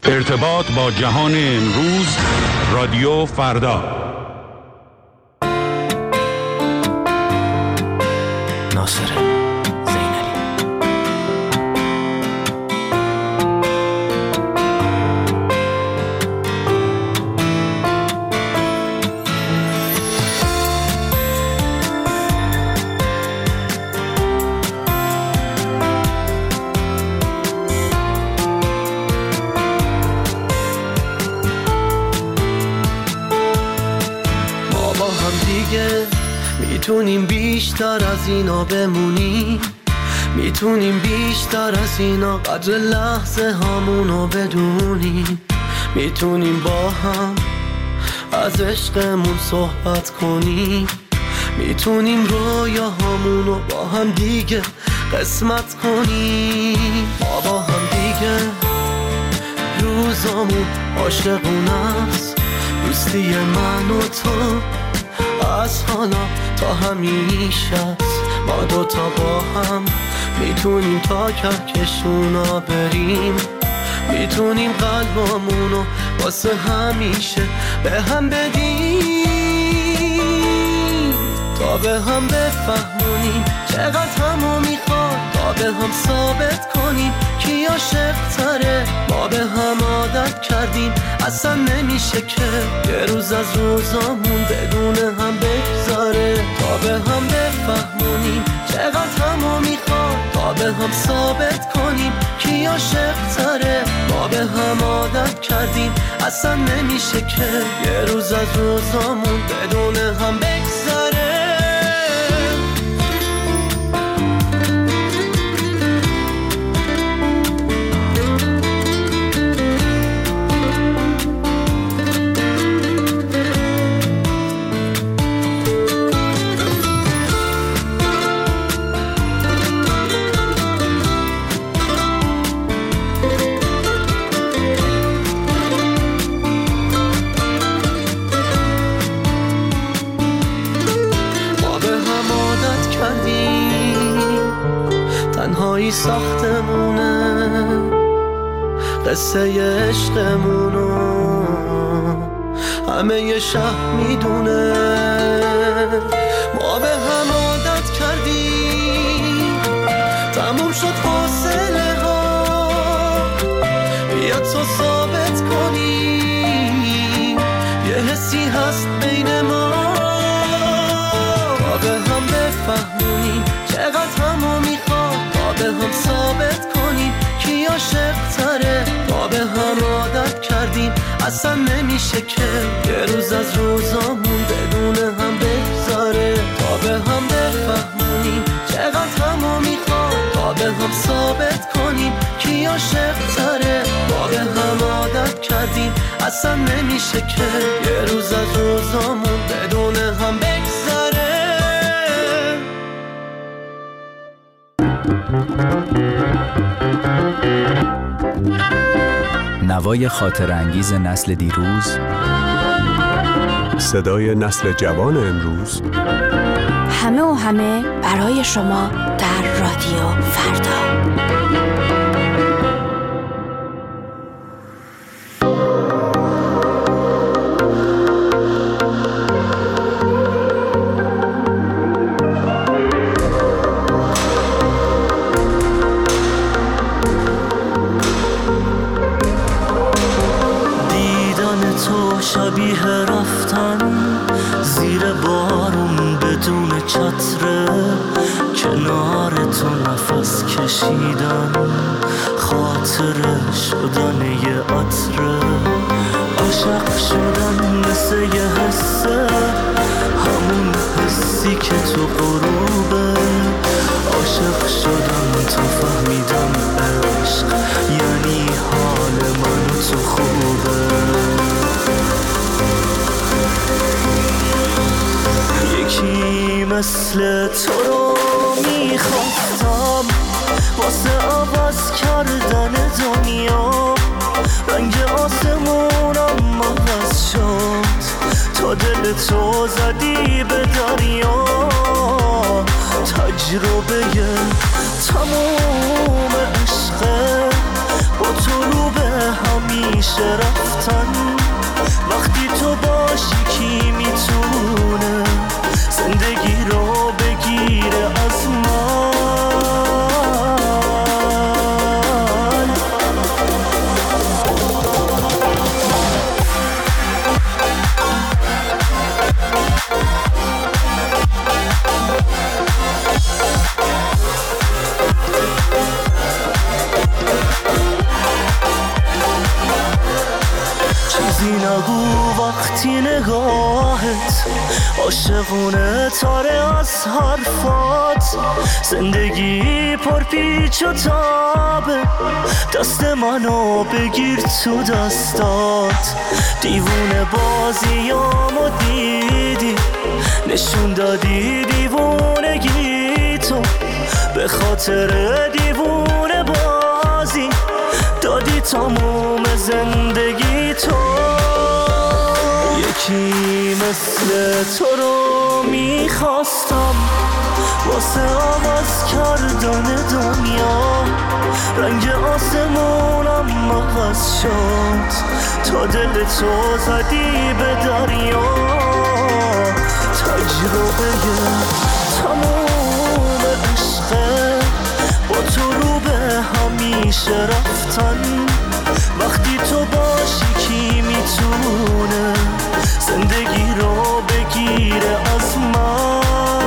ارتباط با جهان امروز، رادیو فردا. ناصر میتونیم بیشتر از اینا بمونیم، میتونیم بیشتر از اینا قدر لحظه هامونو بدونیم، میتونیم با هم از عشقمون صحبت کنیم، میتونیم رویاهامونو با هم دیگه قسمت کنیم. ما با هم دیگه روزامون عاشقونست، دوستی من و تو از حالا تا همیشه. ما دوتا با هم میتونیم تا کهکشونا بریم، میتونیم قلبامونو واسه همیشه به هم بدیم، تا به هم بفهمونیم چقدر همو میخواد، تا به هم ثابت کنیم کی عاشق تره. ما به هم عادت کردیم اصلا نمیشه که یه روز از روزامون بدون هم بگذاره، تا به هم بفهمونیم چقدر همو میخواد، تا به هم ثابت کنیم کی عاشق تره. ما به هم عادت کردیم اصلا نمیشه که یه روز از روزامون بدون هم بگذاره. تنهایی ساختمونه قصه عشقمونو، همه ی شهر میدونه. ما به هم عادت کردیم تموم شد فاصله ها، بیا تو ثابت کنیم یه حسی هست بین ما. ما به هم بفهمونیم چقدر همو میخواد، تا به هم ثابت کنیم کی عاشق تره. ما به هم عادت کردیم اصلا نمیشه که یه روز از روزامون بدون هم بگذاره، تا به هم بفهمونیم چقدر همو میخواد، تا به هم ثابت کنیم کی عاشق تره. ما به هم عادت کردیم اصلا نمیشه که یه روز از روزامون بدون هم بگذاره. نوای خاطر انگیز نسل دیروز، صدای نسل جوان امروز، همه و همه برای شما در رادیو فردا. شبیه رفتن زیر بارون بدون چتره، کنار تو نفس کشیدن، خاطره شدن یه عطره، عاشق شدن مثل یه حسه، همون حسی که تو غروبه، عاشق شدن تو فهمیدم عشق یعنی حال من تو خوبه. یکی مثل تو رو میخواستم واسه عوض کردن دنیا، رنگ آسمونم عوض شد تا دل تو زدی به دریا، تجربه تموم عشقه با تو رو به همین همیشه رفتن. وقتی تو باشی کی میتونه زندگی رو بگیره از من؟ چیزی نگو وقتی نگاهت عاشقونه تاره از حرفات. زندگی پر پیچ و تابه، دست منو بگیر تو دستات. دیوونه بازیامو دیدی، نشون دادی دیوونگی تو. به خاطر دیوونه بازی دادی تموم زندگی تو. یکی مثل تو رو میخواستم واسه آغاز کردن دنیا. رنگ آسمونم عوض شد تا دل تو زدی به دریا. تجربه تموم عشقه با تو رو به همیشه رفتن. وقتی تو باشی کی میتونه زندگی رو بگیره از من؟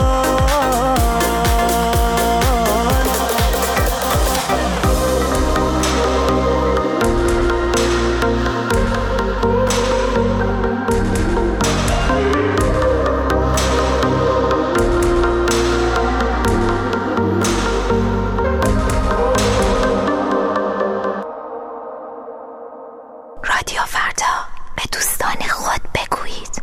رادیو فردا، به دوستان خود بگویید.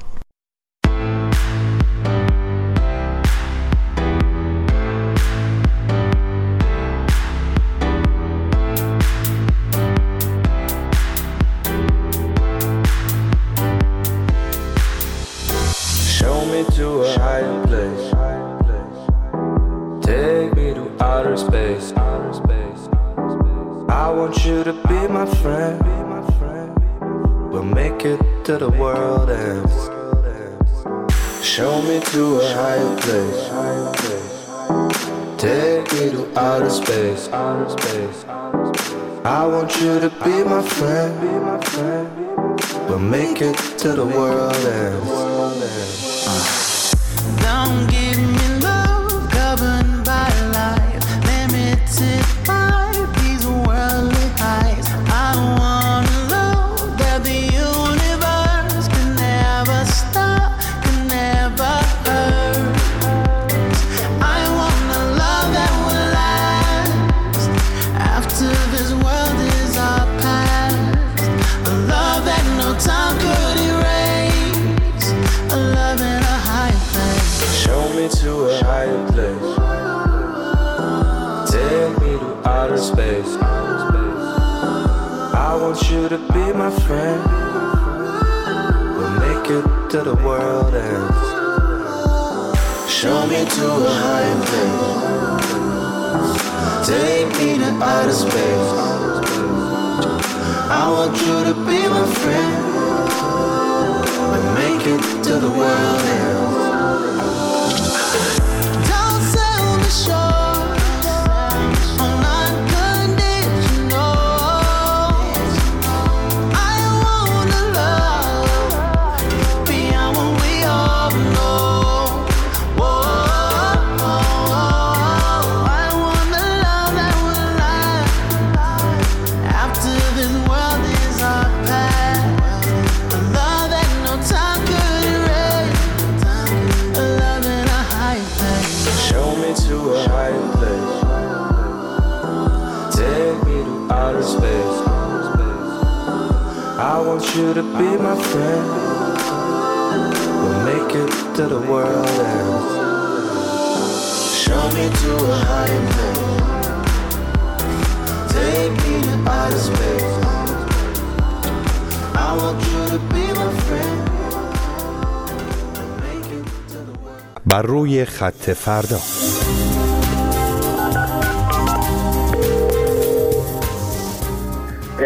Show me to a higher place. Take me to outer space. I want you to be my friend. We'll make it till the world ends. Show me to a higher place. Take me to outer space. I want you to be my friend. We'll make it till the world ends. Don't give me love governed by life, limited by these worldly highs. I wanna love that the universe can never stop, can never hurt. I want a love that will last after this world is our past. A love that no time could erase. A love in a high place. Show me to a higher place. Take me to outer space. I want you to be my friend. We'll make it till the world ends. Show me to a higher place. Take me to outer space. I want you to be my friend. We'll make it till the world ends. Don't sell me short on unconditional. I wanna love beyond what we all know. Whoa, I wanna love that will last after this world is our past. A love that no time could erase. A love in a high place. Show me to a higher place. Take me to outer space. I want you to be my friend. We'll make it till the world ends. Show me to a higher place. Take me to outer space. I want you to be my friend. We'll make it till the world. بر روی خط فردا.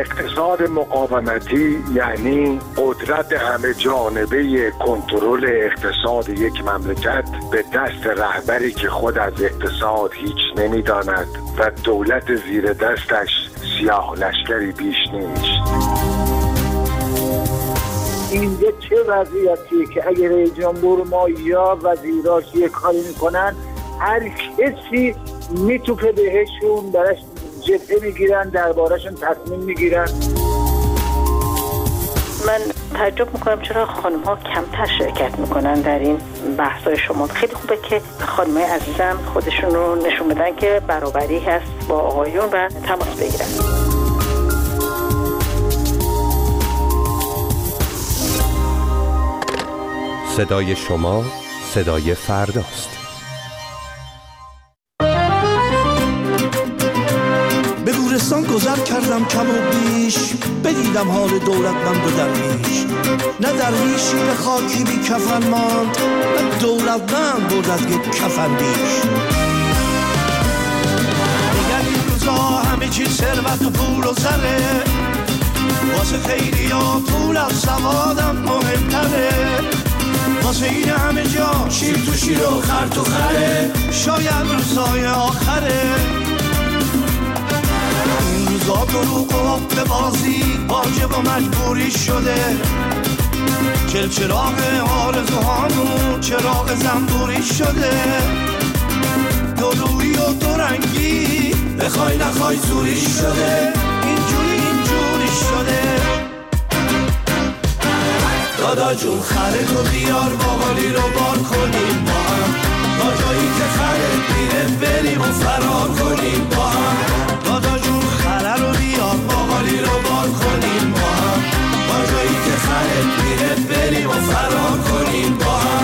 اقتصاد مقاومتی یعنی قدرت همه جانبه کنترل اقتصاد یک مملکت به دست رهبری که خود از اقتصاد هیچ نمی‌داند و دولت زیر دستش سیاه لشکری بیش نیست. اینجا چه وضعیتیه که اگر رئیس جمهور ما یا وزیراش یه کاری میکنن هر کسی میتوفه بهشون، درش جبهه میگیرن، دربارشون تصمیم میگیرن. من تعجب میکنم چرا خانم ها کمتر شرکت میکنن در این بحثای شما. خیلی خوبه که خانم های عزیزم خودشون رو نشون بدن که برابری هست با آقایون و تماس بگیرن. صدای شما صدای فرداست. به گورستان گذر کردم کم و بیش، بدیدم حال دولتمند و درویش. نه درویشی به خاکی بی کفن ماند، نه دولتمند بود از یک کفن بیش. دیگر این روزا همه چی ثروت و پول و زره، واسه خیلی ها پول از سوادم مهمتره. واسه این همه جا شیر تو شیر و خر تو خره، شاید روزای آخره. این روزا دروغ و حب بازی واجب و مجبوری شده. چراغ آرزوهامون چراغ زنبوری شده. دورویی و دورنگی بخوای نخوای زوری شده. اینجوری شده. دادا جون خره تو بیار باقالی رو بار کنیم با هم، تا جایی که خره میره بریم و فرار کنیم با هم. دادا جون خره رو بیار باقالی رو بار کنیم با هم، تا جایی که خره میره بریم و فرار کنیم با هم.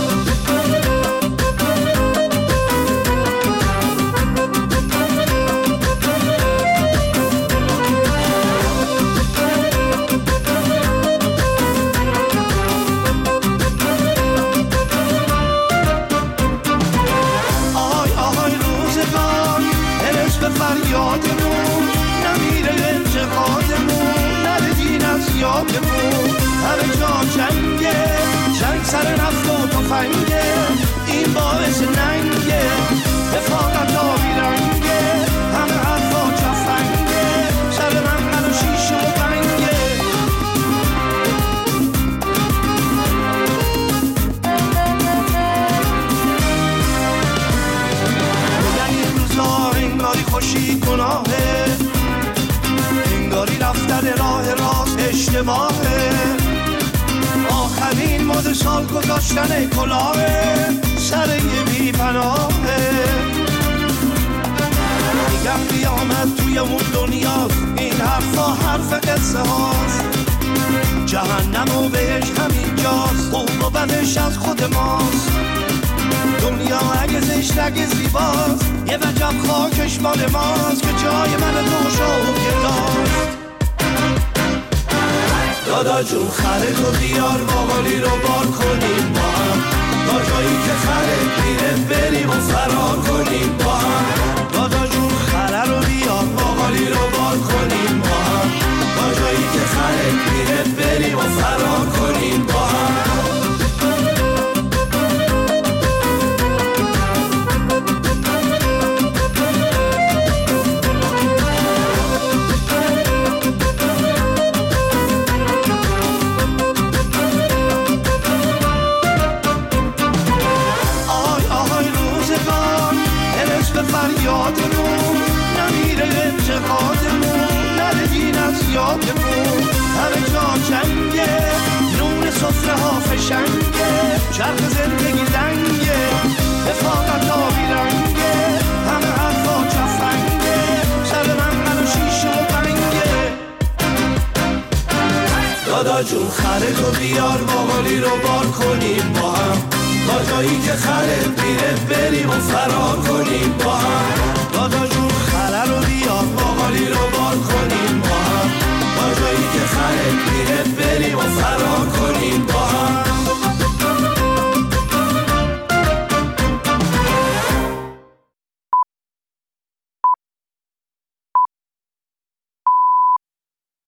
فریادمون نمیره انتقادمون، نره دین از یادمون. همه جا جنگه، جنگ سر نفت و تفنگه، این باعث ننگه، رفاقت آبی رنگه، همه حرفا جفنگه، سر من و شیشه و بنگه. میگن این روزا انگاری خوشی گناهه، انگاری رفتن راه راست اشتباهه. آخرین مد سال گذاشتن کلاهه، سر یه بی پناهه. میگم قیامت توی اون دنیاست، این حرفا حرف قصه هاست. جهنم و بهش همین جاست، خوب و بدش از خود ماست. دنیا اگه زشت اگه زیباست، یه وجب خاکش مال ماست که جای من دوشا و گداست. دادا جون خره تو بیار باقالی رو بار کنیم با هم، تا جایی که خره میره بریم و فرار کنیم با هم. دادا جون خره رو بیار باقالی رو بار کنیم با هم، تا جایی که خره میره بریم و فرار کنیم با هم. فریادمون نمیره انتقادمون، نره دین از یادمون. همه جا جنگه، نون سفره ها فشنگه، چرخ زندگی دنگه، رفاقت آبی رنگه، همه حرفا جفنگه، سر من و شیشه و بنگه. دادا جون خره تو بیار باقالی رو بار کنیم با هم، تا جایی که خره میره بریم و فرار کنیم با هم.